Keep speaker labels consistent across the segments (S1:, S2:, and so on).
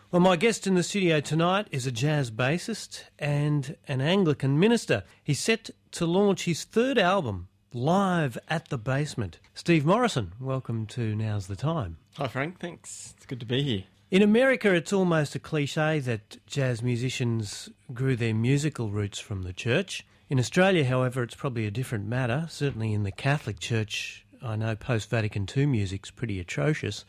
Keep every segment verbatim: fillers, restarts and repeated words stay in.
S1: Well, my guest in the studio tonight is a jazz bassist and an Anglican minister. He's set to launch his third album, live at the Basement. Steve Morrison, welcome to Now's the Time.
S2: Hi Frank, thanks. It's good to be here.
S1: In America, it's almost a cliche that jazz musicians grew their musical roots from the church. In Australia, however, it's probably a different matter. Certainly in the Catholic Church, I know post-Vatican two music's pretty atrocious.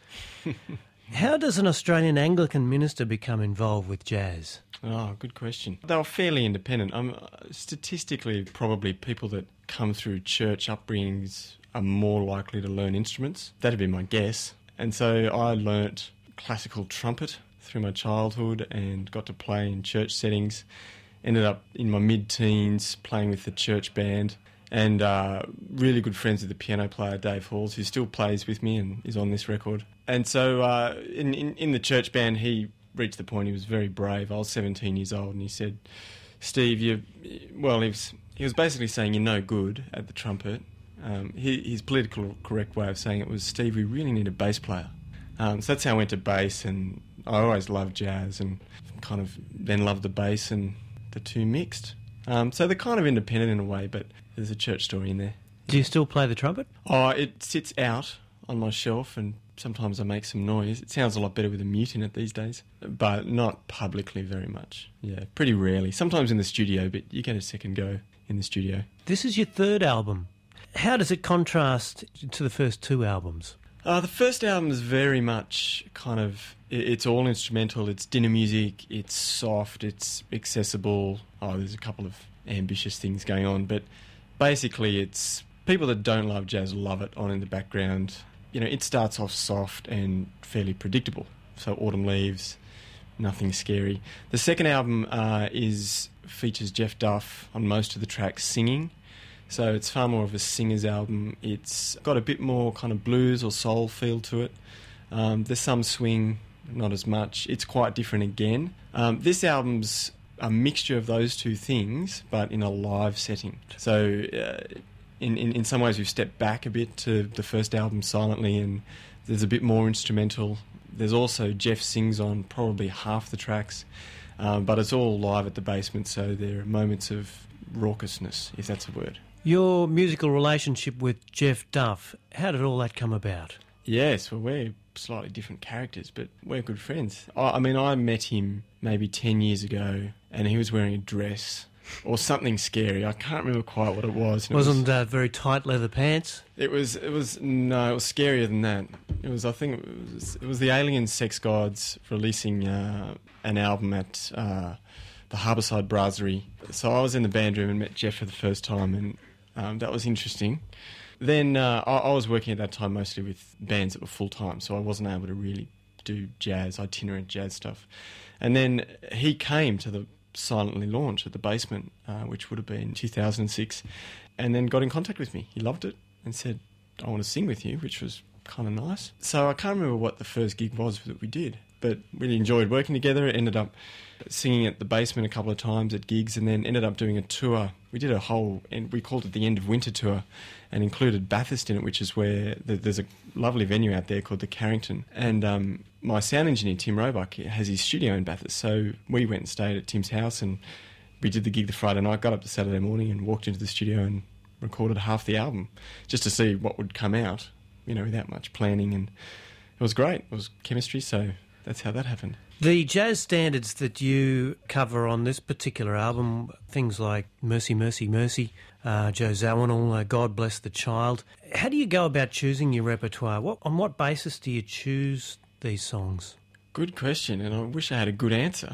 S1: How does an Australian Anglican minister become involved with jazz?
S2: Oh, good question. They were fairly independent. Um, statistically, probably people that come through church upbringings are more likely to learn instruments. That'd be my guess. And so I learnt classical trumpet through my childhood and got to play in church settings. Ended up in my mid-teens playing with the church band and uh, really good friends with the piano player Dave Halls, who still plays with me and is on this record. And so uh, in, in, in the church band, he reached the point he was very brave. I was seventeen years old and he said, Steve, you, well, he was, he was basically saying you're no good at the trumpet. Um, he, his political correct way of saying it was, Steve, we really need a bass player. Um, so that's how I went to bass, and I always loved jazz and kind of then loved the bass, and the two mixed. Um, so they're kind of independent in a way, but there's a church story in there.
S1: Do you still play the trumpet?
S2: Oh, it sits out on my shelf and sometimes I make some noise. It sounds a lot better with a mute in it these days, but not publicly very much. Yeah, pretty rarely. Sometimes in the studio, but you get a second go in the studio.
S1: This is your third album. How does it contrast to the first two albums?
S2: Uh, the first album is very much kind of, it's all instrumental, it's dinner music, it's soft, it's accessible. Oh, there's a couple of ambitious things going on, but basically it's people that don't love jazz love it on in the background. You know, it starts off soft and fairly predictable. So Autumn Leaves, nothing scary. The second album uh, is features Jeff Duff on most of the tracks singing. So it's far more of a singer's album. It's got a bit more kind of blues or soul feel to it. Um, there's some swing, not as much. It's quite different again. Um, this album's a mixture of those two things, but in a live setting. So uh, in, in, in some ways we've stepped back a bit to the first album silently, and there's a bit more instrumental. There's also Jeff sings on probably half the tracks, um, but it's all live at the Basement, so there are moments of raucousness, if that's a word.
S1: Your musical relationship with Jeff Duff, how did all that come about?
S2: Yes, well, we're slightly different characters, but we're good friends. I, I mean, I met him maybe ten years ago, and he was wearing a dress or something scary. I can't remember quite what it was.
S1: Wasn't
S2: it
S1: was, uh, very tight leather pants?
S2: It was. It was no. It was scarier than that. It was. I think it was. It was the Alien Sex Gods releasing uh, an album at uh, the Harbourside Brasserie. So I was in the band room and met Jeff for the first time, and um, that was interesting. Then uh, I, I was working at that time mostly with bands that were full-time, so I wasn't able to really do jazz, itinerant jazz stuff. And then he came to the silently launch at the Basement, uh, which would have been two thousand six, and then got in contact with me. He loved it and said, I want to sing with you, which was kind of nice. So I can't remember what the first gig was that we did, but really enjoyed working together. It ended up singing at the Basement a couple of times at gigs, and then ended up doing a tour. We did a whole, and we called it the End of Winter Tour, and included Bathurst in it, which is where the, there's a lovely venue out there called the Carrington. And um, my sound engineer, Tim Roebuck, has his studio in Bathurst, so we went and stayed at Tim's house, and we did the gig the Friday night, got up to Saturday morning and walked into the studio and recorded half the album, just to see what would come out, you know, without much planning. And it was great. It was chemistry, so that's how that happened.
S1: The jazz standards that you cover on this particular album, things like Mercy, Mercy, Mercy, uh, Joe Zawinul, uh, God Bless the Child. How do you go about choosing your repertoire? What, on what basis do you choose these songs?
S2: Good question, and I wish I had a good answer,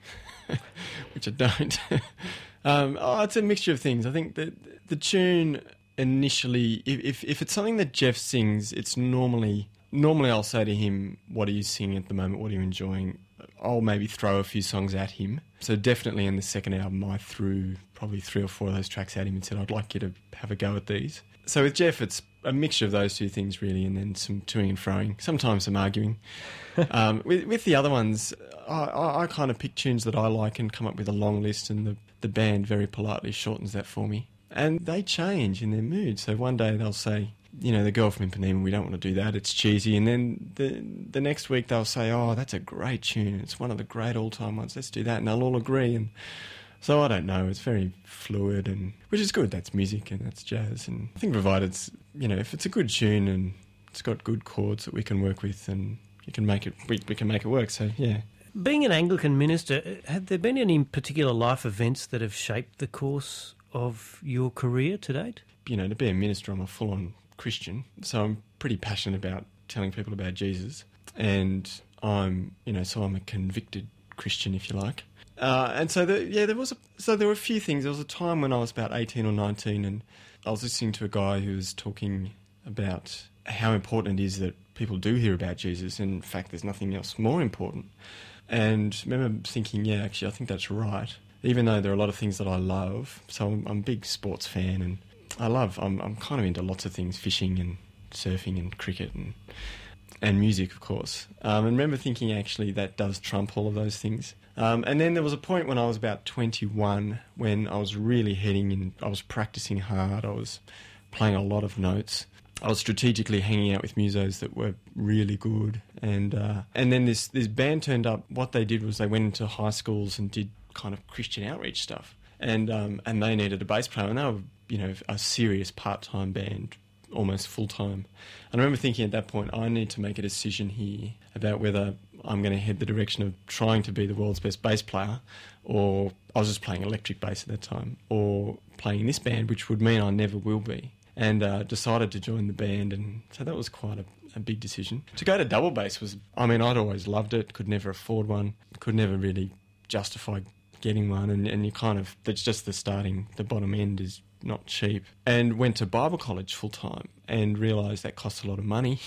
S2: which I don't. um, oh, it's a mixture of things. I think that the tune initially, if, if if it's something that Jeff sings, it's normally... Normally I'll say to him, what are you singing at the moment? What are you enjoying? I'll maybe throw a few songs at him. So definitely in the second album, I threw probably three or four of those tracks at him and said, I'd like you to have a go at these. So with Jeff, it's a mixture of those two things really, and then some toing and froing, sometimes some arguing. um, with, with the other ones, I, I, I kind of pick tunes that I like and come up with a long list, and the, the band very politely shortens that for me. And they change in their mood. So one day they'll say, you know, the Girl from Ipanema, we don't want to do that, it's cheesy. And then the the next week they'll say, oh, that's a great tune, it's one of the great all-time ones, let's do that, and they'll all agree. And so I don't know, it's very fluid, and which is good, that's music and that's jazz. And I think provided, it's, you know, if it's a good tune and it's got good chords that we can work with, and you can make it, we, we can make it work, so yeah.
S1: Being an Anglican minister, have there been any particular life events that have shaped the course of your career to date?
S2: You know, to be a minister, I'm a full-on Christian, so I'm pretty passionate about telling people about Jesus, and I'm, you know, so I'm a convicted Christian, if you like. Uh, and so, the, yeah, there was a, so there were a few things. There was a time when I was about eighteen or nineteen, and I was listening to a guy who was talking about how important it is that people do hear about Jesus, and in fact, there's nothing else more important. And I remember thinking, yeah, actually, I think that's right. Even though there are a lot of things that I love, so I'm, I'm a big sports fan, and I love, I'm, I'm kind of into lots of things, fishing and surfing and cricket and and music, of course. Um, and I remember thinking, actually, that does trump all of those things. Um, and then there was a point when I was about twenty-one when I was really heading in, I was practising hard, I was playing a lot of notes. I was strategically hanging out with musos that were really good. And uh, and then this, this band turned up. What they did was they went into high schools and did kind of Christian outreach stuff. And um, and they needed a bass player. And they were, you know, a serious part-time band, almost full-time. And I remember thinking at that point, I need to make a decision here about whether I'm going to head the direction of trying to be the world's best bass player, or I was just playing electric bass at that time, or playing in this band, which would mean I never will be. And uh, decided to join the band, and so that was quite a, a big decision. To go to double bass was, I mean, I'd always loved it, could never afford one, could never really justify getting one, and, and you kind of, that's just the starting, the bottom end is not cheap. And went to Bible college full time and realised that costs a lot of money.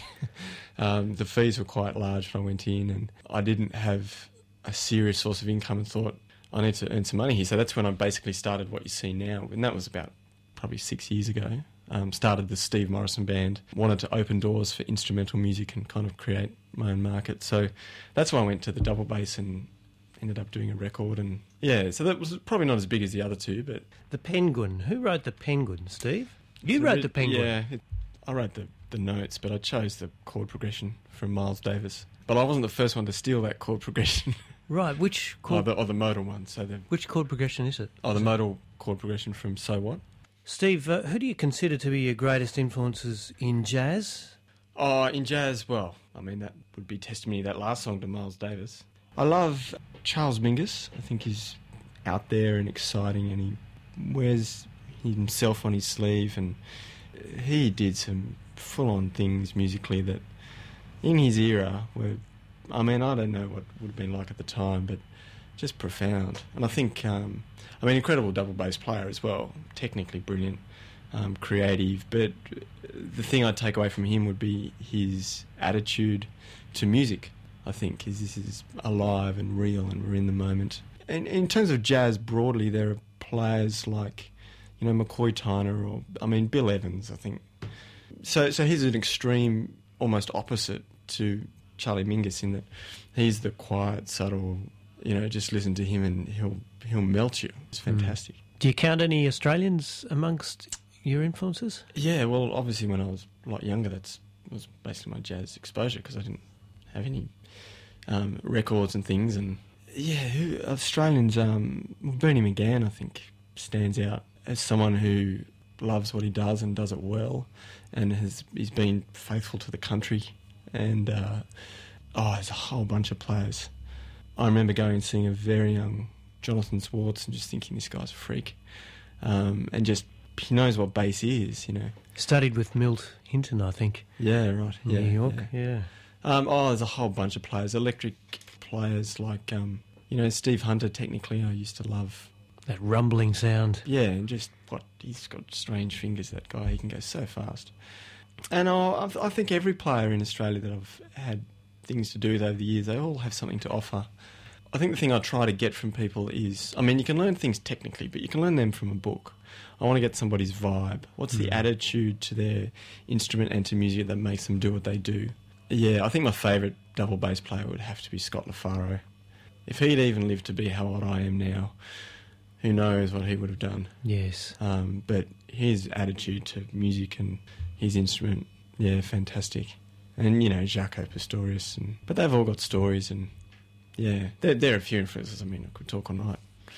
S2: um, the fees were quite large when I went in, and I didn't have a serious source of income, and thought, I need to earn some money here. So that's when I basically started what you see now, and that was about probably six years ago. Um, started the Steve Morrison Band, wanted to open doors for instrumental music and kind of create my own market. So that's why I went to the double bass and ended up doing a record. And yeah, so that was probably not as big as the other two, but...
S1: The Penguin. Who wrote The Penguin, Steve? You wrote The Penguin.
S2: Yeah, it, I wrote the, the notes, but I chose the chord progression from Miles Davis. But I wasn't the first one to steal that chord progression.
S1: Right, which chord...
S2: Oh, the, or the modal one. So the,
S1: which chord progression is it?
S2: Oh, the modal chord progression from So What?
S1: Steve, uh, who do you consider to be your greatest influences in jazz?
S2: Oh, in jazz, well, I mean, that would be testimony, that last song to Miles Davis. I love Charles Mingus. I think he's out there and exciting, and he wears himself on his sleeve, and he did some full-on things musically that in his era were, I mean, I don't know what would have been like at the time, but just profound. And I think... Um, I mean, incredible double bass player as well, technically brilliant, um, creative, but the thing I'd take away from him would be his attitude to music, I think, is this is alive and real and we're in the moment. And in terms of jazz broadly, there are players like, you know, McCoy Tyner or, I mean, Bill Evans, I think. So, so he's an extreme, almost opposite to Charlie Mingus in that he's the quiet, subtle, you know, just listen to him and he'll he'll melt you. It's fantastic.
S1: Mm. Do you count any Australians amongst your influences?
S2: Yeah, well, obviously when I was a lot younger, that's was basically my jazz exposure because I didn't have any um, records and things. And yeah, who, Australians, um, well, Bernie McGann, I think, stands out as someone who loves what he does and does it well, and has he's been faithful to the country. And uh, oh, there's a whole bunch of players. I remember going and seeing a very young Jonathan Swartz and just thinking, this guy's a freak. Um, and just, he knows what bass is, you know.
S1: Studied with Milt Hinton, I think.
S2: Yeah, right.
S1: In
S2: yeah,
S1: New York,
S2: yeah.
S1: yeah.
S2: Um, oh, there's a whole bunch of players. Electric players like, um, you know, Steve Hunter, technically, I used to love.
S1: That rumbling sound.
S2: Yeah, and just, what, he's got strange fingers, that guy. He can go so fast. And oh, I think every player in Australia that I've had things to do with over the years, they all have something to offer. I think the thing I try to get from people is, I mean, you can learn things technically, but you can learn them from a book. I want to get somebody's vibe. What's the mm. attitude to their instrument and to music that makes them do what they do? Yeah, I think my favourite double bass player would have to be Scott LaFaro. If he'd even lived to be how old I am now, who knows what he would have done.
S1: Yes.
S2: Um, but his attitude to music and his instrument. Yeah, fantastic. And, you know, Jaco Pastorius. And, but they've all got stories, and, yeah, there, there are a few influences. I mean, I could talk all night.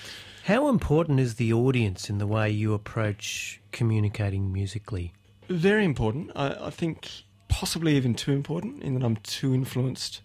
S1: How important is the audience in the way you approach communicating musically?
S2: Very important. I, I think possibly even too important, in that I'm too influenced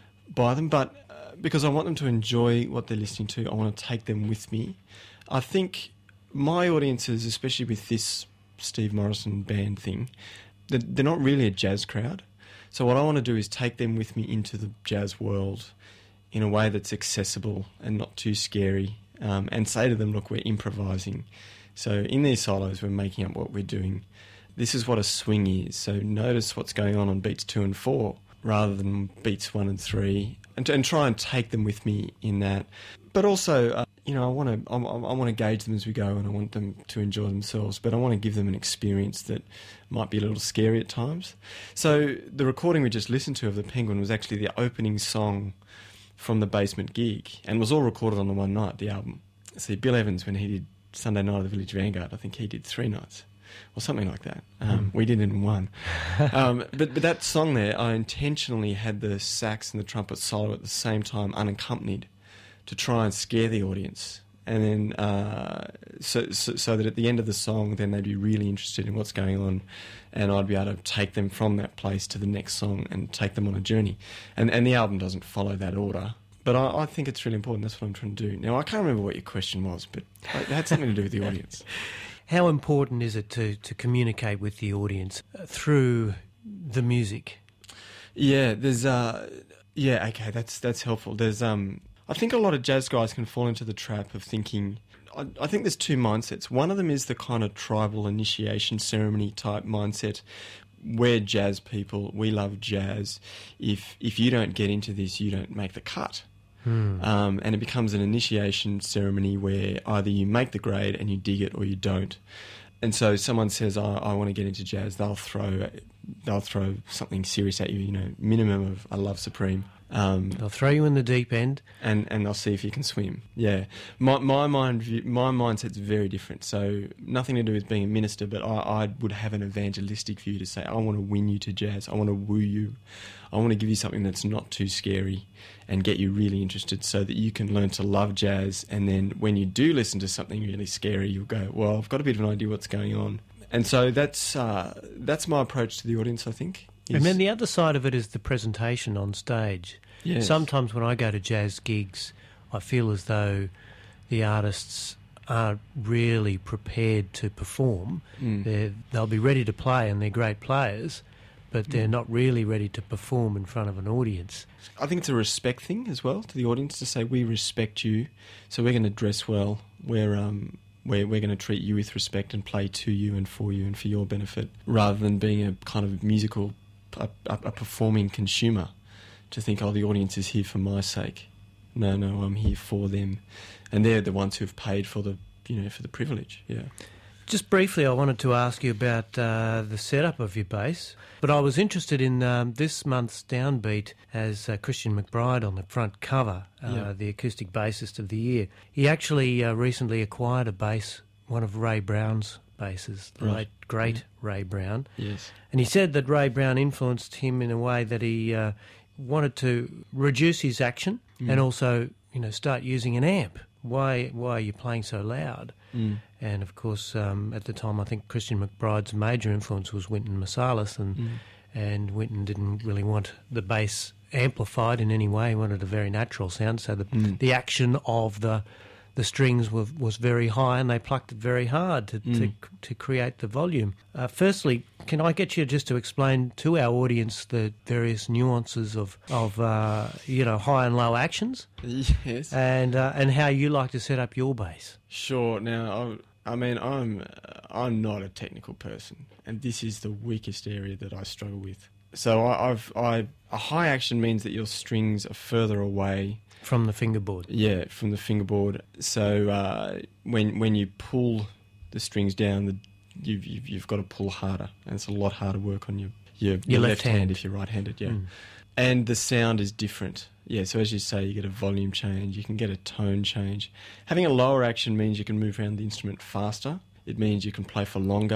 S2: by them. But uh, because I want them to enjoy what they're listening to, I want to take them with me. I think my audiences, especially with this Steve Morrison band thing, they're, they're not really a jazz crowd. So what I want to do is take them with me into the jazz world in a way that's accessible and not too scary, um, and say to them, look, we're improvising. So in these solos, we're making up what we're doing. This is what a swing is. So notice what's going on on beats two and four rather than beats one and three, and, and try and take them with me in that. But also, uh, you know, I want to I, I want to gauge them as we go, and I want them to enjoy themselves, but I want to give them an experience that might be a little scary at times. So the recording we just listened to of The Penguin was actually the opening song from the Basement gig, and was all recorded on the one night, the album. See, Bill Evans, when he did Sunday Night at the Village Vanguard, I think he did three nights, or something like that. Um, mm. We did it in one. um, but, but that song there, I intentionally had the sax and the trumpet solo at the same time, unaccompanied, to try and scare the audience. And then, uh, so, so so that at the end of the song, then they'd be really interested in what's going on, and I'd be able to take them from that place to the next song and take them on a journey. And and the album doesn't follow that order, but I, I think it's really important. That's what I'm trying to do. Now, I can't remember what your question was, but it had something to do with the audience.
S1: How important is it to, to communicate with the audience through the music?
S2: Yeah, there's... Uh, yeah, okay, that's that's helpful. There's... um. I think a lot of jazz guys can fall into the trap of thinking... I, I think there's two mindsets. One of them is the kind of tribal initiation ceremony type mindset. We're jazz people. We love jazz. If if you don't get into this, you don't make the cut. Hmm. Um, and it becomes an initiation ceremony where either you make the grade and you dig it, or you don't. And so someone says, I, I want to get into jazz, they'll throw they'll throw something serious at you, you know, minimum of a Love Supreme. Um,
S1: they'll throw you in the deep end,
S2: and, and they'll see if you can swim. Yeah, my my mind view, my mindset's very different. So nothing to do with being a minister, but I, I would have an evangelistic view to say, I want to win you to jazz. I want to woo you. I want to give you something that's not too scary and get you really interested, so that you can learn to love jazz. And then when you do listen to something really scary, you'll go, well, I've got a bit of an idea what's going on. And so that's uh, that's my approach to the audience, I think.
S1: And then the other side of it is the presentation on stage.
S2: Yes.
S1: Sometimes when I go to jazz gigs, I feel as though the artists aren't really prepared to perform. Mm. They're, they'll be ready to play, and they're great players, but they're mm. not really ready to perform in front of an audience.
S2: I think it's a respect thing as well to the audience, to say, we respect you, so we're going to dress well. We're... Um, We're, we're going to treat you with respect and play to you and for you and for your benefit, rather than being a kind of musical, a, a performing consumer, to think, oh, the audience is here for my sake. No, no, I'm here for them. And they're the ones who've paid for the, you know, for the privilege, yeah.
S1: Just briefly, I wanted to ask you about uh, the setup of your bass, but I was interested in um, this month's Downbeat has uh, Christian McBride on the front cover, uh, yeah. the acoustic bassist of the year. He actually uh, recently acquired a bass, one of Ray Brown's basses, the
S2: right.
S1: late great
S2: yeah.
S1: Ray Brown.
S2: Yes.
S1: And he said that Ray Brown influenced him in a way that he uh, wanted to reduce his action mm. and also, you know, start using an amp. Why, why are you playing so loud? Mm. And, of course, um, at the time, I think Christian McBride's major influence was Wynton Marsalis, and mm. and Wynton didn't really want the bass amplified in any way. He wanted a very natural sound, so the mm. the action of the the strings was, was very high, and they plucked it very hard to mm. to, to create the volume. Uh, firstly, can I get you just to explain to our audience the various nuances of of uh, you know, high and low actions?
S2: Yes.
S1: And uh, and how you like to set up your bass?
S2: Sure. Now, I, I mean, I'm I'm not a technical person, and this is the weakest area that I struggle with. So I, I've I a high action means that your strings are further away
S1: from the fingerboard.
S2: Yeah, from the fingerboard. So uh, when when you pull the strings down, the, you've, you've you've got to pull harder, and it's a lot harder work on your your, your, your left, left hand. hand if you're right-handed. Yeah, mm. And the sound is different. Yeah, so as you say, you get a volume change, you can get a tone change. Having a lower action means you can move around the instrument faster. It means you can play for longer.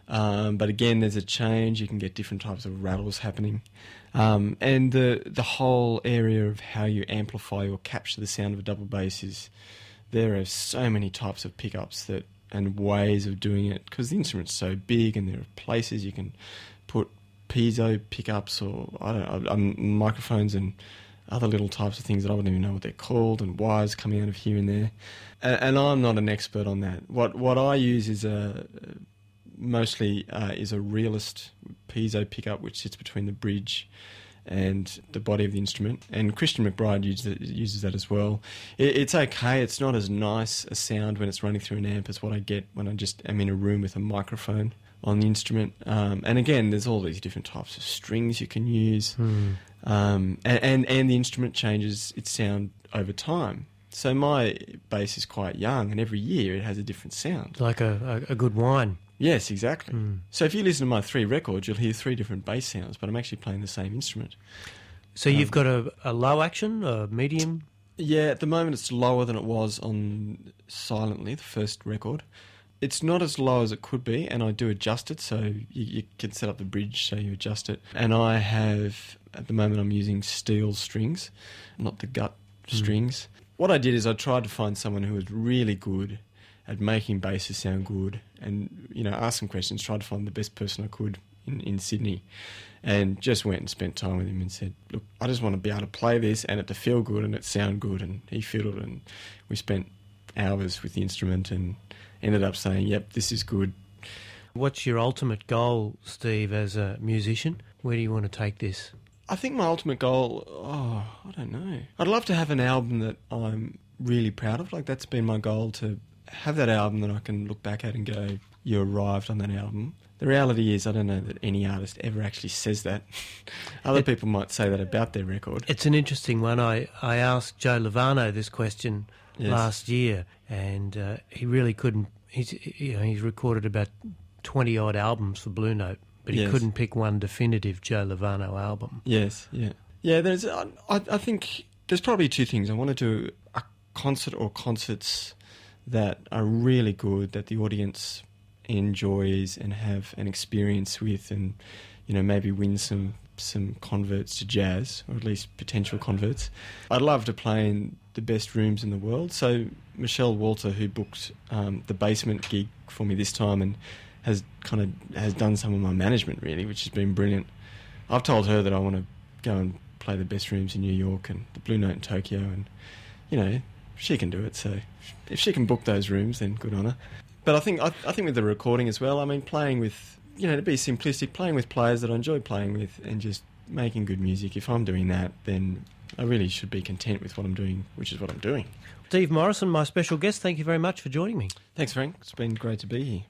S2: Um, but again, there's a change. You can get different types of rattles happening. Um, and the the whole area of how you amplify or capture the sound of a double bass is, there are so many types of pickups that and ways of doing it, because the instrument's so big and there are places you can put piezo pickups or I don't know, um, microphones and other little types of things that I wouldn't even know what they're called, and wires coming out of here and there. And, and I'm not an expert on that. What what I use is a mostly uh, is a realist piezo pickup which sits between the bridge and the body of the instrument. And Christian McBride uses, uses that as well. It, it's okay. It's not as nice a sound when it's running through an amp as what I get when I just am in a room with a microphone on the instrument. Um, and again, there's all these different types of strings you can use.
S1: Hmm.
S2: Um, and, and, and the instrument changes its sound over time. So my bass is quite young, and every year it has a different sound.
S1: Like a, a, a good wine.
S2: Yes, exactly.
S1: Mm.
S2: So if you listen to my three records, you'll hear three different bass sounds, but I'm actually playing the same instrument.
S1: So
S2: um,
S1: you've got a, a low action, a medium?
S2: Yeah, at the moment it's lower than it was on Silently, the first record. It's not as low as it could be, and I do adjust it, so you, you can set up the bridge so you adjust it. And I have, at the moment I'm using steel strings, not the gut mm. strings. What I did is I tried to find someone who was really good at making basses sound good, and you know, asked some questions, tried to find the best person I could in, in Sydney, and just went and spent time with him and said, look, I just want to be able to play this and it to feel good and it sound good. And he fiddled, and we spent hours with the instrument and ended up saying, yep, this is good.
S1: What's your ultimate goal, Steve, as a musician? Where do you want to take this?
S2: I think my ultimate goal, oh, I don't know. I'd love to have an album that I'm really proud of. Like, that's been my goal, to have that album that I can look back at and go, you arrived on that album. The reality is, I don't know that any artist ever actually says that. Other it, people might say that about their record.
S1: It's an interesting one. I, I asked Joe Lovano this question
S2: yes.
S1: last year, and uh, he really couldn't. He's, you know, he's recorded about twenty odd albums for Blue Note, but he
S2: yes.
S1: couldn't pick one definitive Joe Lovano album.
S2: Yes, yeah. Yeah, there's. I, I think there's probably two things. I want to do a concert or concerts that are really good, that the audience enjoys and have an experience with, and you know, maybe win some some converts to jazz, or at least potential converts. I'd love to play in the best rooms in the world. So Michelle Walter, who booked um, the Basement gig for me this time and has kind of has done some of my management really, which has been brilliant. I've told her that I want to go and play the best rooms in New York and the Blue Note in Tokyo, and you know, she can do it. So if she can book those rooms, then good on her. But I think I, I think with the recording as well, I mean, playing with, you know, to be simplistic, playing with players that I enjoy playing with and just making good music. If I'm doing that, then I really should be content with what I'm doing, which is what I'm doing.
S1: Steve Morrison, my special guest, thank you very much for joining me.
S2: Thanks, Frank. It's been great to be here.